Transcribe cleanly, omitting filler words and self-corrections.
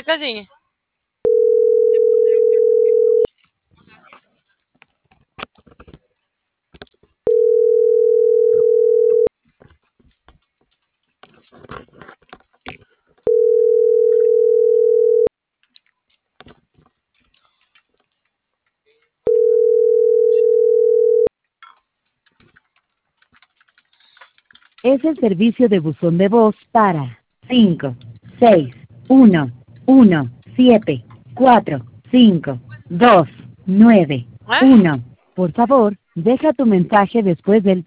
Ya casi. Es el servicio de buzón de voz para 5, 6, 1, 1, 7, 4, 5, 2, 9, ¿Eh? 1. Por favor, deja tu mensaje después del